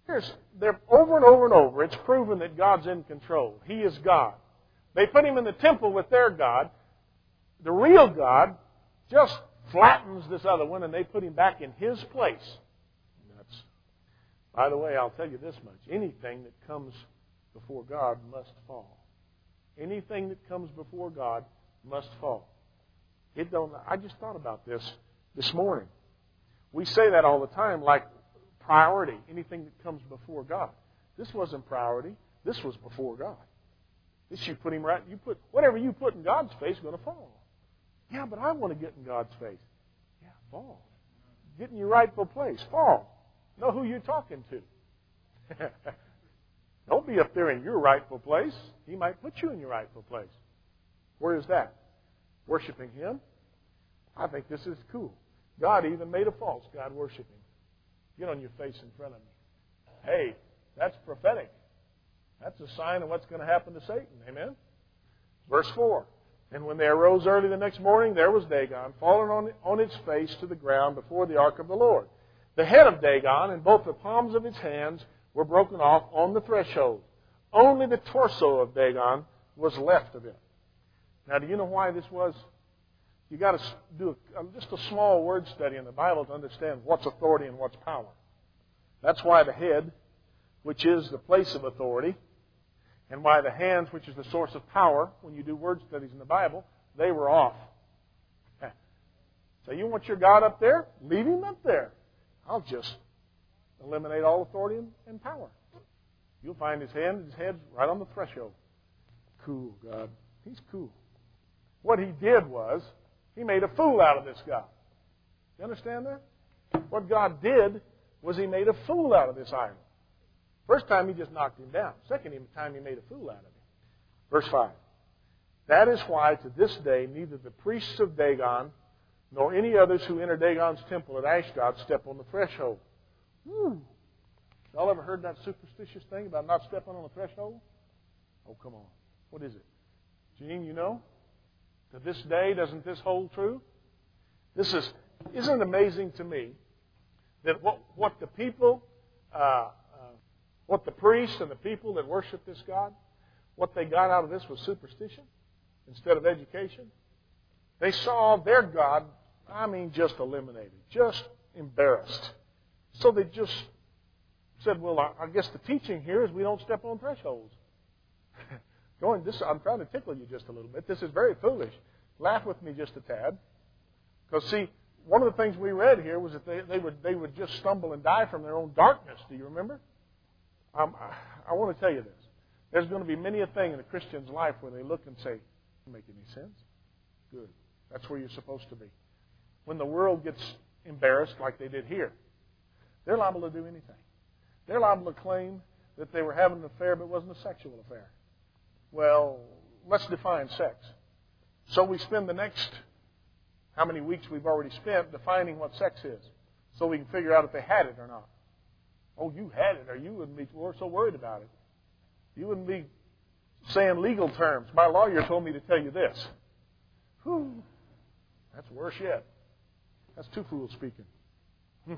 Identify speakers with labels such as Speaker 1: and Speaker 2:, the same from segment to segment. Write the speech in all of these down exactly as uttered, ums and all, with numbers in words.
Speaker 1: Here's, they're over and over and over, it's proven that God's in control. He is God. They put Him in the temple with their God. The real God just flattens this other one, and they put Him back in His place. That's, by the way, I'll tell you this much. Anything that comes before God must fall. Anything that comes before God must fall. It don't. I just thought about this this morning. We say that all the time, like priority. Anything that comes before God. This wasn't priority. This was before God. This you put Him right. You put whatever you put in God's face is going to fall. Yeah, but I want to get in God's face. Yeah, fall. Get in your rightful place. Fall. Know who you're talking to. Don't be up there in your rightful place. He might put you in your rightful place. Where is that? Worshiping Him? I think this is cool. God even made a false God worshiping. Get on your face in front of me. Hey, that's prophetic. That's a sign of what's going to happen to Satan. Amen? Verse four. And when they arose early the next morning, there was Dagon, fallen on, on its face to the ground before the ark of the Lord. The head of Dagon and both the palms of his hands were broken off on the threshold. Only the torso of Dagon was left of it. Now, do you know why this was? You got to do a, just a small word study in the Bible to understand what's authority and what's power. That's why the head, which is the place of authority, and why the hands, which is the source of power, when you do word studies in the Bible, they were off. So you want your God up there? Leave Him up there. I'll just eliminate all authority and, and power. You'll find His hand, His head's right on the threshold. Cool, God. He's cool. What He did was, He made a fool out of this God. You understand that? What God did was He made a fool out of this idol. First time He just knocked him down. Second time He made a fool out of him. Verse five. That is why to this day neither the priests of Dagon nor any others who enter Dagon's temple at Ashdod step on the threshold. Woo. Y'all ever heard that superstitious thing about not stepping on the threshold? Oh, come on. What is it? Gene, you know? To this day, doesn't this hold true? This is, isn't it amazing to me that what, what the people, uh, uh, what the priests and the people that worship this God, what they got out of this was superstition instead of education? They saw their God, I mean, just eliminated, just embarrassed. So they just said, well, I, I guess the teaching here is we don't step on thresholds. Going, this, I'm trying to tickle you just a little bit. This is very foolish. Laugh with me just a tad. Because, see, one of the things we read here was that they, they, would, they would just stumble and die from their own darkness. Do you remember? Um, I, I want to tell you this. There's going to be many a thing in a Christian's life where they look and say, doesn't make any sense. Good. That's where you're supposed to be. When the world gets embarrassed like they did here, they're liable to do anything. They're liable to claim that they were having an affair but it wasn't a sexual affair. Well, let's define sex. So we spend the next, how many weeks we've already spent defining what sex is so we can figure out if they had it or not. Oh, you had it, or you wouldn't be so worried about it. You wouldn't be saying legal terms. My lawyer told me to tell you this. Whew. That's worse yet. That's two fools speaking. Hmm.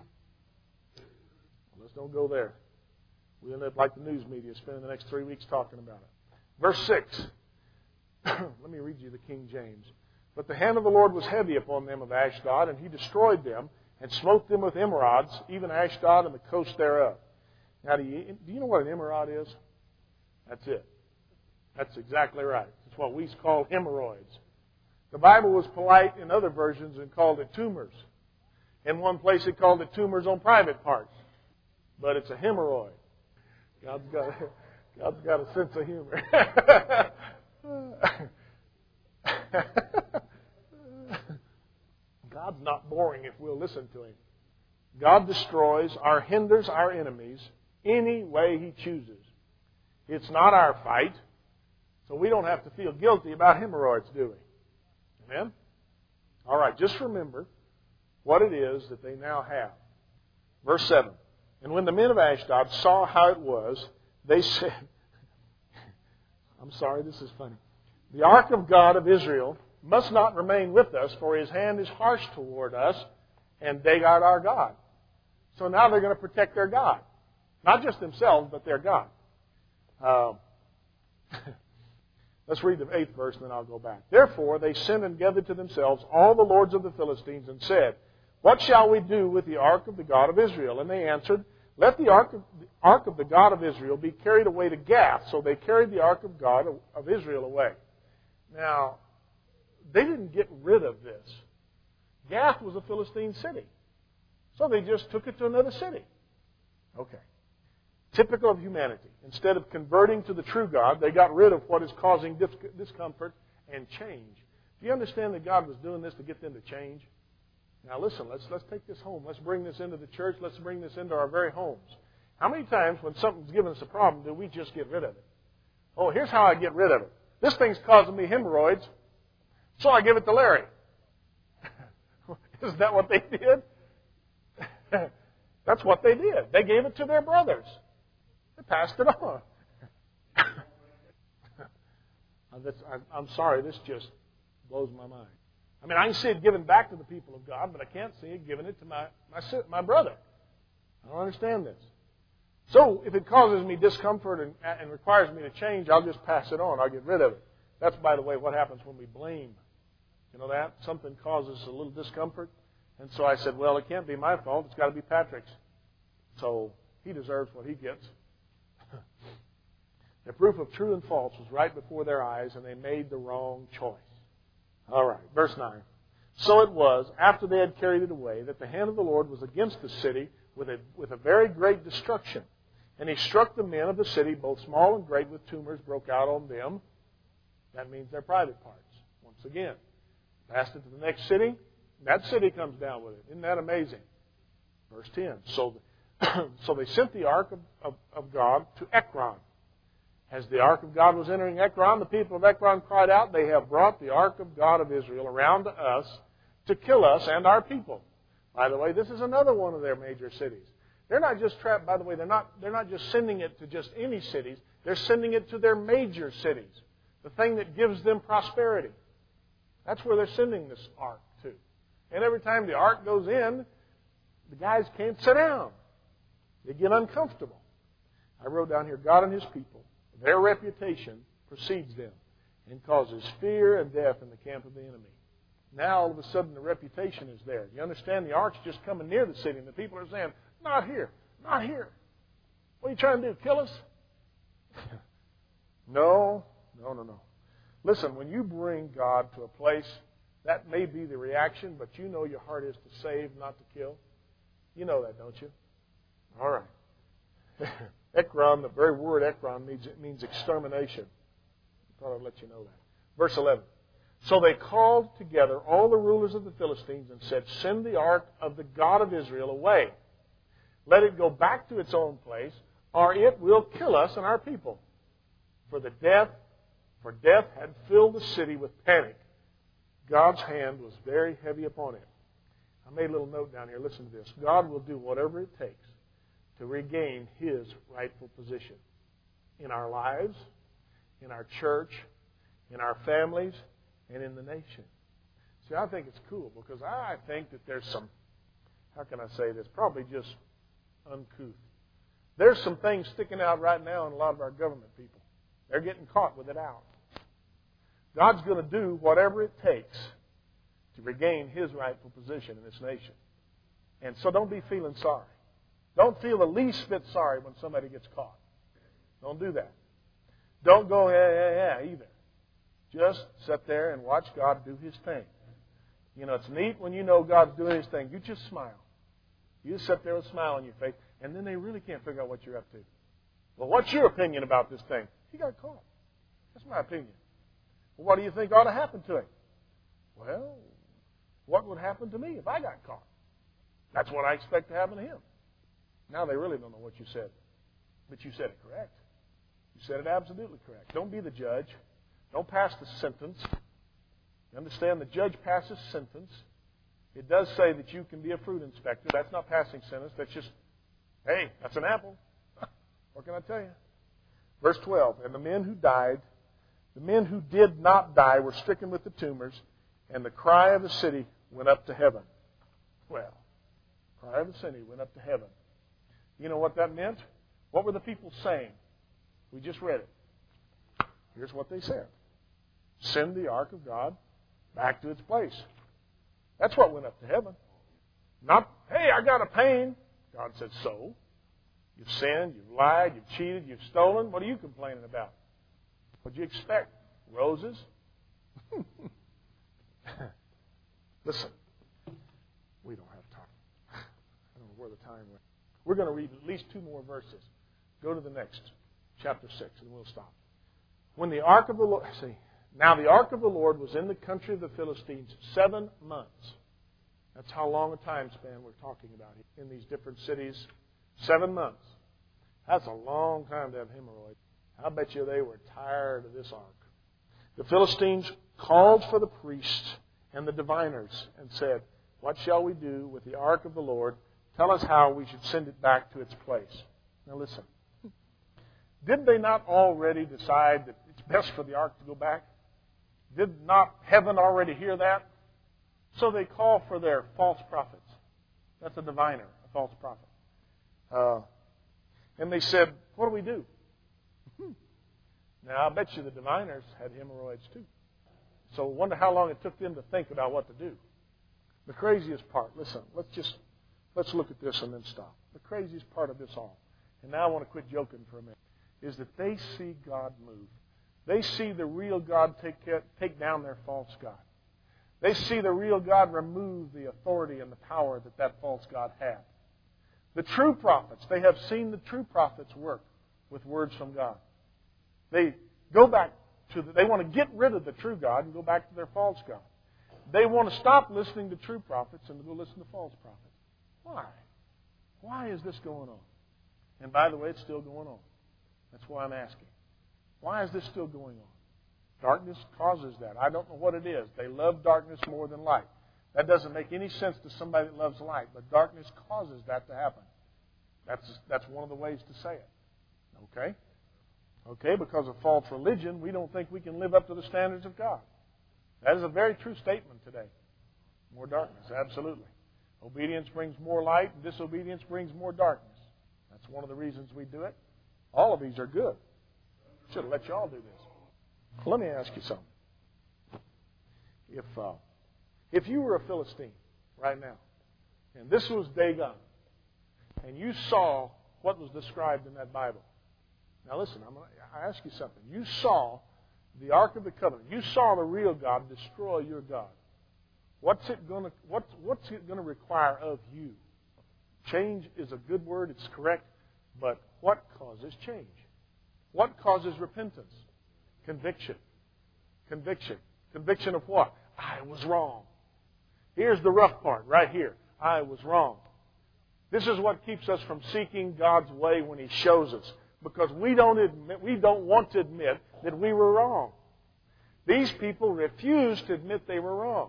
Speaker 1: Well, let's don't go there. We end up like the news media, spending the next three weeks talking about it. Verse six. Let me read you the King James. But the hand of the Lord was heavy upon them of Ashdod, and He destroyed them, and smote them with emerods, even Ashdod and the coast thereof. Now, do you, do you know what an emerod is? That's it. That's exactly right. It's what we call hemorrhoids. The Bible was polite in other versions and called it tumors. In one place it called it tumors on private parts. But it's a hemorrhoid. God's got a, God's got a sense of humor. God's not boring if we'll listen to Him. God destroys or hinders our enemies any way He chooses. It's not our fight, so we don't have to feel guilty about hemorrhoids, do we? Amen? All right, just remember what it is that they now have. Verse seven. And when the men of Ashdod saw how it was, they said, I'm sorry, this is funny. The ark of God of Israel must not remain with us, for His hand is harsh toward us, and Dagon our God. So now they're going to protect their God. Not just themselves, but their God. Um, let's read the eighth verse and then I'll go back. Therefore they sent and gathered to themselves all the lords of the Philistines and said, what shall we do with the ark of the God of Israel? And they answered, let the ark of the, ark of the God of Israel be carried away to Gath. So they carried the ark of God of, of Israel away. Now, they didn't get rid of this. Gath was a Philistine city. So they just took it to another city. Okay. Typical of humanity. Instead of converting to the true God, they got rid of what is causing discomfort and change. Do you understand that God was doing this to get them to change? Now listen, let's let's take this home. Let's bring this into the church. Let's bring this into our very homes. How many times when something's given us a problem do we just get rid of it? Oh, here's how I get rid of it. This thing's causing me hemorrhoids, so I give it to Larry. Isn't that what they did? That's what they did. They gave it to their brothers. They passed it on. I'm sorry, this just blows my mind. I mean, I can see it given back to the people of God, but I can't see it giving it to my, my, my brother. I don't understand this. So, if it causes me discomfort and, and requires me to change, I'll just pass it on. I'll get rid of it. That's, by the way, what happens when we blame. You know that? Something causes a little discomfort. And so I said, well, it can't be my fault. It's got to be Patrick's. So, he deserves what he gets. The proof of true and false was right before their eyes, and they made the wrong choice. All right, verse nine. So it was, after they had carried it away, that the hand of the Lord was against the city with a, with a very great destruction. And he struck the men of the city, both small and great, with tumors broke out on them. That means their private parts. Once again, passed it to the next city. That city comes down with it. Isn't that amazing? Verse ten. So, so they sent the ark of, of, of God to Ekron. As the ark of God was entering Ekron, the people of Ekron cried out, they have brought the ark of God of Israel around to us to kill us and our people. By the way, this is another one of their major cities. They're not just trapped, by the way, they're not, they're not just sending it to just any cities. They're sending it to their major cities. The thing that gives them prosperity. That's where they're sending this ark to. And every time the ark goes in, the guys can't sit down. They get uncomfortable. I wrote down here, God and His people, their reputation precedes them and causes fear and death in the camp of the enemy. Now, all of a sudden, the reputation is there. You understand? The ark's just coming near the city, and the people are saying, not here, not here. What are you trying to do, kill us? No, no, no, no. Listen, when you bring God to a place, that may be the reaction, but you know your heart is to save, not to kill. You know that, don't you? All right. Ekron, the very word Ekron means, it means extermination. I thought I'd let you know that. Verse eleven. So they called together all the rulers of the Philistines and said, send the ark of the God of Israel away. Let it go back to its own place, or it will kill us and our people. For the death, for death had filled the city with panic. God's hand was very heavy upon it. I made a little note down here. Listen to this. God will do whatever it takes to regain His rightful position in our lives, in our church, in our families, and in the nation. See, I think it's cool because I think that there's some, how can I say this, probably just uncouth. There's some things sticking out right now in a lot of our government people. They're getting caught with it out. God's going to do whatever it takes to regain His rightful position in this nation. And so don't be feeling sorry. Don't feel the least bit sorry when somebody gets caught. Don't do that. Don't go, yeah, yeah, yeah, either. Just sit there and watch God do His thing. You know, it's neat when you know God's doing His thing. You just smile. You just sit there with a smile on your face, and then they really can't figure out what you're up to. Well, what's your opinion about this thing? He got caught. That's my opinion. Well, what do you think ought to happen to him? Well, what would happen to me if I got caught? That's what I expect to happen to him. Now they really don't know what you said. But you said it correct. You said it absolutely correct. Don't be the judge. Don't pass the sentence. You understand? The judge passes sentence. It does say that you can be a fruit inspector. That's not passing sentence. That's just, hey, that's an apple. What can I tell you? Verse twelve, and the men who died, the men who did not die were stricken with the tumors, and the cry of the city went up to heaven. Well, the cry of the city went up to heaven. You know what that meant? What were the people saying? We just read it. Here's what they said. Send the ark of God back to its place. That's what went up to heaven. Not, hey, I got a pain. God said, so? You've sinned, you've lied, you've cheated, you've stolen. What are you complaining about? What'd you expect? Roses? Listen, we don't have time. I don't know where the time went. We're going to read at least two more verses. Go to the next, chapter six, and we'll stop. When the ark of the Lord, see, now the ark of the Lord was in the country of the Philistines seven months. That's how long a time span we're talking about in these different cities. Seven months. That's a long time to have hemorrhoids. I bet you they were tired of this ark. The Philistines called for the priests and the diviners and said, what shall we do with the ark of the Lord? Tell us how we should send it back to its place. Now listen. Did they not already decide that it's best for the ark to go back? Did not heaven already hear that? So they call for their false prophets. That's a diviner, a false prophet. Uh, and they said, what do we do? Now, I bet you the diviners had hemorrhoids too. So I wonder how long it took them to think about what to do. The craziest part, listen, let's just, let's look at this and then stop. The craziest part of this all, and now I want to quit joking for a minute, is that they see God move. They see the real God take, care, take down their false God. They see the real God remove the authority and the power that that false God had. The true prophets, they have seen the true prophets work with words from God. They go back to, the, they want to get rid of the true God and go back to their false God. They want to stop listening to true prophets and to go listen to false prophets. Why? Why is this going on? And by the way, it's still going on. That's why I'm asking. Why is this still going on? Darkness causes that. I don't know what it is. They love darkness more than light. That doesn't make any sense to somebody that loves light, but darkness causes that to happen. That's, that's one of the ways to say it. Okay? Okay, because of false religion, we don't think we can live up to the standards of God. That is a very true statement today. More darkness, absolutely. Obedience brings more light, and disobedience brings more darkness. That's one of the reasons we do it. All of these are good. Should have let you all do this. Well, let me ask you something. If uh, if you were a Philistine right now, and this was Dagon, and you saw what was described in that Bible. Now listen, I'm gonna, I ask you something. You saw the Ark of the Covenant. You saw the real God destroy your God. What's it going to what's what's it going to require of you? Change is a good word. It's correct. But what causes change? What causes repentance? Conviction. Conviction. Conviction of what? I was wrong. Here's the rough part right here. I was wrong. This is what keeps us from seeking God's way when He shows us. Because we don't admit, we don't want to admit that we were wrong. These people refused to admit they were wrong.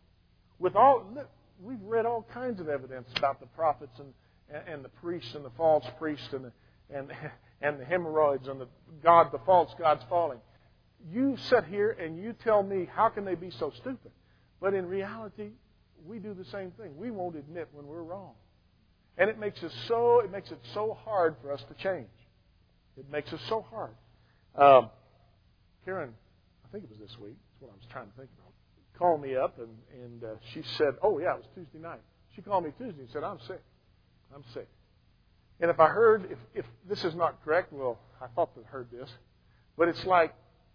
Speaker 1: With all, we've read all kinds of evidence about the prophets and, and the priests and the false priests and the, and, and the hemorrhoids and the God, the false gods falling. You sit here and you tell me, how can they be so stupid? But in reality, we do the same thing. We won't admit when we're wrong. And it makes us so, it makes it so hard for us to change. It makes us so hard. Um, Karen, I think it was this week, that's what I was trying to think about, called me up and, and uh, she said, oh yeah, it was Tuesday night. She called me Tuesday and said, I'm sick. I'm sick. And if I heard, if, if this is not correct, well, I thought that I heard this, but it's like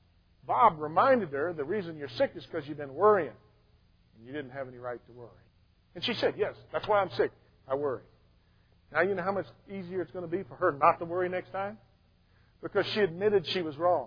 Speaker 1: Bob reminded her the reason you're sick is because you've been worrying. And you didn't have any right to worry. And she said, yes, that's why I'm sick. I worry. Now, you know how much easier it's going to be for her not to worry next time? Because she admitted she was wrong.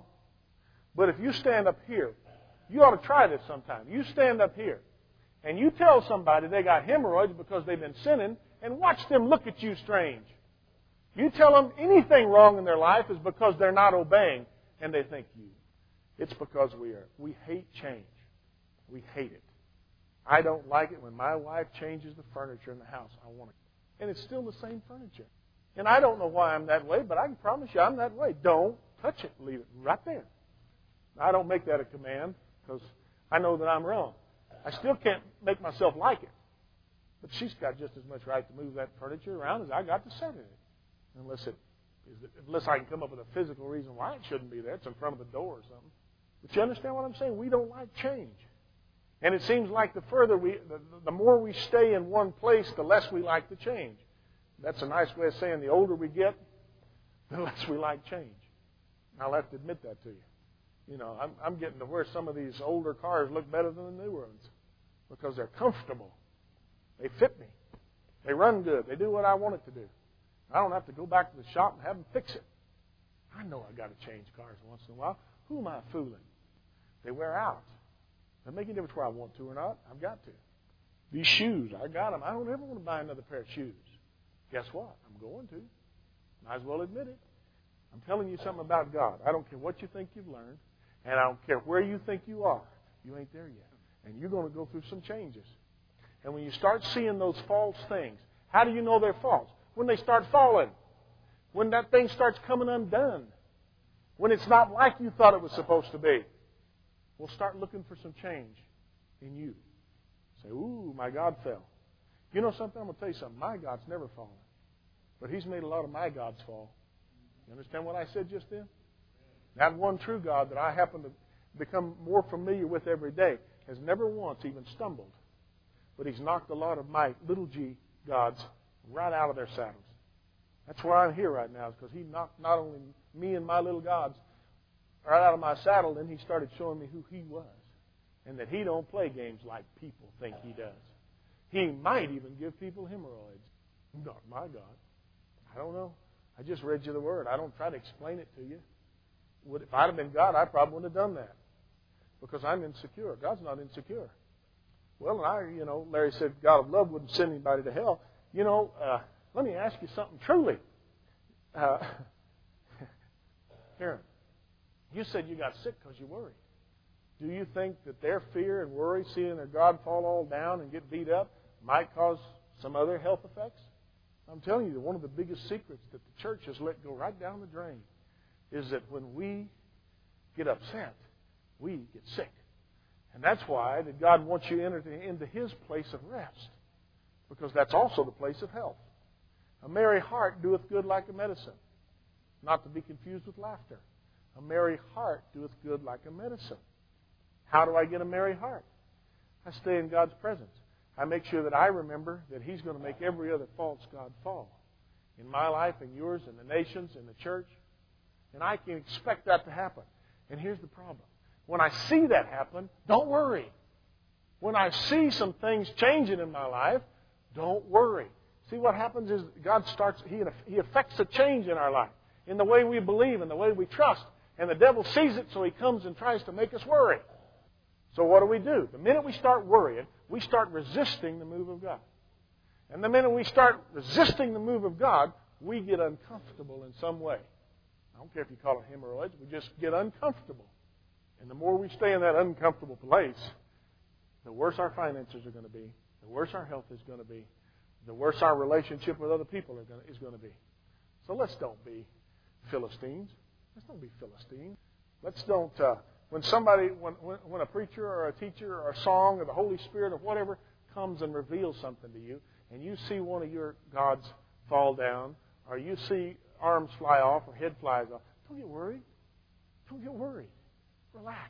Speaker 1: But if you stand up here, you ought to try this sometime. You stand up here and you tell somebody they got hemorrhoids because they've been sinning and watch them look at you strange. You tell them anything wrong in their life is because they're not obeying and they think you. It's because we are. We hate change. We hate it. I don't like it when my wife changes the furniture in the house. I want it. And it's still the same furniture. And I don't know why I'm that way, but I can promise you I'm that way. Don't touch it. Leave it right there. I don't make that a command because I know that I'm wrong. I still can't make myself like it. But she's got just as much right to move that furniture around as I got to set in it. Unless it Is that unless I can come up with a physical reason why it shouldn't be there. It's in front of the door or something. But you understand what I'm saying? We don't like change. And it seems like the further we, the, the more we stay in one place, the less we like the change. That's a nice way of saying the older we get, the less we like change. I'll have to admit that to you. You know, I'm, I'm getting to where some of these older cars look better than the newer ones because they're comfortable. They fit me. They run good. They do what I want it to do. I don't have to go back to the shop and have them fix it. I know I've got to change cars once in a while. Who am I fooling? They wear out. Doesn't make any difference where I want to or not. I've got to. These shoes, I got them. I don't ever want to buy another pair of shoes. Guess what? I'm going to. Might as well admit it. I'm telling you something about God. I don't care what you think you've learned, and I don't care where you think you are. You ain't there yet. And you're going to go through some changes. And when you start seeing those false things, how do you know they're false? When they start falling. When that thing starts coming undone. When it's not like you thought it was supposed to be. We'll start looking for some change in you. Say, ooh, my God fell. You know something? I'm going to tell you something. My God's never fallen. But He's made a lot of my gods fall. You understand what I said just then? That one true God that I happen to become more familiar with every day has never once even stumbled. But He's knocked a lot of my little g gods right out of their saddles. That's why I'm here right now, is because He knocked not only me and my little gods right out of my saddle, then He started showing me who He was. And that He don't play games like people think He does. He might even give people hemorrhoids. Not my God. I don't know. I just read you the Word. I don't try to explain it to you. Would, if I'd have been God, I probably wouldn't have done that. Because I'm insecure. God's not insecure. Well, and I, you know, Larry said God of love wouldn't send anybody to hell. You know, uh, let me ask you something truly. Uh, Karen, you said you got sick because you worried. Do you think that their fear and worry, seeing their God fall all down and get beat up, might cause some other health effects? I'm telling you that one of the biggest secrets that the church has let go right down the drain is that when we get upset, we get sick. And that's why that God wants you to enter into His place of rest, because that's also the place of health. A merry heart doeth good like a medicine, not to be confused with laughter. A merry heart doeth good like a medicine. How do I get a merry heart? I stay in God's presence. I make sure that I remember that He's going to make every other false god fall. In my life, in yours, in the nations, in the church. And I can expect that to happen. And here's the problem. When I see that happen, don't worry. When I see some things changing in my life, don't worry. See, what happens is God starts, He, he affects a change in our life. In the way we believe, in the way we trust. And the devil sees it, so he comes and tries to make us worry. So what do we do? The minute we start worrying, we start resisting the move of God. And the minute we start resisting the move of God, we get uncomfortable in some way. I don't care if you call it hemorrhoids. We just get uncomfortable. And the more we stay in that uncomfortable place, the worse our finances are going to be, the worse our health is going to be, the worse our relationship with other people are going to, is going to be. So let's don't be Philistines. Let's don't be Philistines. Let's don't... Uh, When somebody, when, when a preacher or a teacher or a song or the Holy Spirit or whatever comes and reveals something to you, and you see one of your gods fall down, or you see arms fly off or head flies off, don't get worried. Don't get worried. Relax.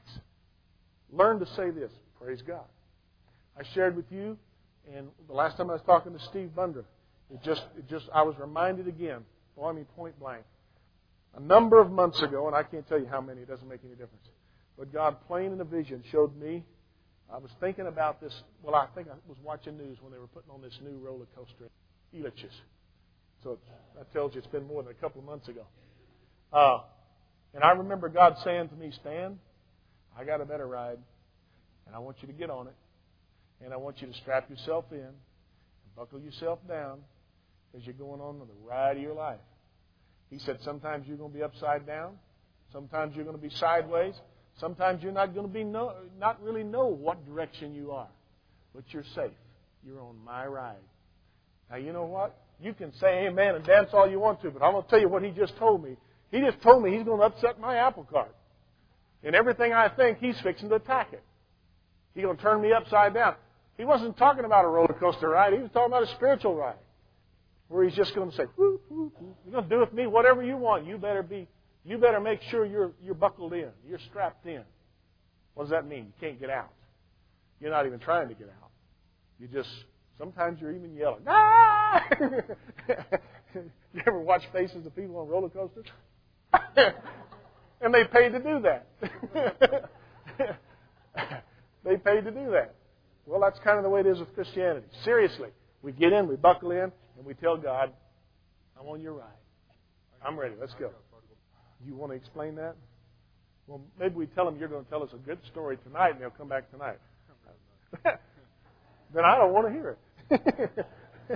Speaker 1: Learn to say this, praise God. I shared with you, and the last time I was talking to Steve Bundra, it just, it just, I was reminded again, boy, I mean point blank, a number of months ago, and I can't tell you how many, it doesn't make any difference. But God, plain in a vision, showed me. I was thinking about this. Well, I think I was watching news when they were putting on this new roller coaster, Elitch's. So that tells you it's been more than a couple of months ago. Uh, and I remember God saying to me, Stan, I got a better ride, and I want you to get on it. And I want you to strap yourself in and buckle yourself down because you're going on the ride of your life. He said, sometimes you're going to be upside down. Sometimes you're going to be sideways. Sometimes you're not going to be no, not really know what direction you are. But you're safe. You're on my ride. Now, you know what? You can say amen and dance all you want to, but I'm going to tell you what He just told me. He just told me He's going to upset my apple cart. And everything I think, He's fixing to attack it. He's going to turn me upside down. He wasn't talking about a roller coaster ride. He was talking about a spiritual ride. where He's just going to say, whoop, whoop, whoop. You're going to do with me whatever you want. You better be, you better make sure you're you're buckled in. You're strapped in. What does that mean? You can't get out. You're not even trying to get out. You just, sometimes you're even yelling, ah! You ever watch faces of people on roller coasters? And they paid to do that. They paid to do that. Well, that's kind of the way it is with Christianity. Seriously, we get in, we buckle in, and we tell God, I'm on your ride. I'm ready. Let's go. You want to explain that? Well, maybe we tell them you're going to tell us a good story tonight, and they'll come back tonight. Then I don't want to hear it.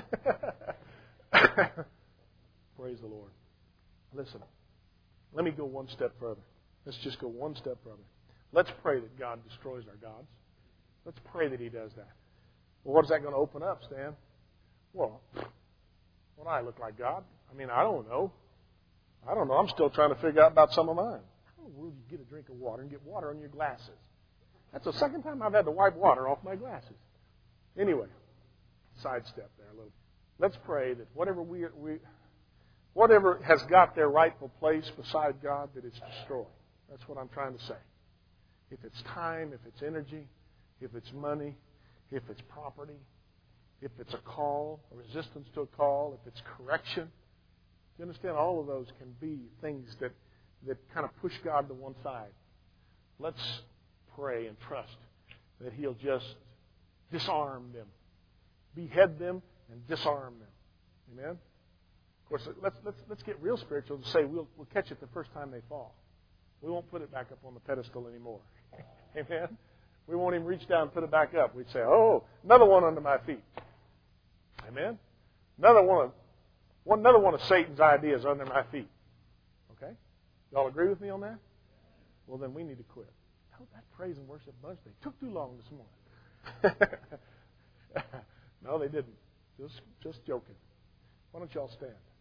Speaker 1: Praise the Lord. Listen, let me go one step further. Let's just go one step further. Let's pray that God destroys our gods. Let's pray that He does that. Well, what is that going to open up, Stan? Well, well, I look like God. I mean, I don't know. I don't know. I'm still trying to figure out about some of mine. How in the world do you get a drink of water and get water on your glasses? That's the second time I've had to wipe water off my glasses. Anyway, sidestep there a little. Let's pray that whatever we, we whatever has got their rightful place beside God, that it's destroyed. That's what I'm trying to say. If it's time, if it's energy, if it's money, if it's property, if it's a call, a resistance to a call, if it's correction. You understand? All of those can be things that, that kind of push God to one side. Let's pray and trust that He'll just disarm them, behead them, and disarm them. Amen? Of course, let's let's let's get real spiritual and say we'll we'll catch it the first time they fall. We won't put it back up on the pedestal anymore. Amen? We won't even reach down and put it back up. We'd say, oh, another one under my feet. Amen? Another one of one another one of Satan's ideas under my feet. Okay? Y'all agree with me on that? Well, then we need to quit. Oh, that praise and worship bunch, they took too long this morning. No, they didn't. Just just joking. Why don't y'all stand?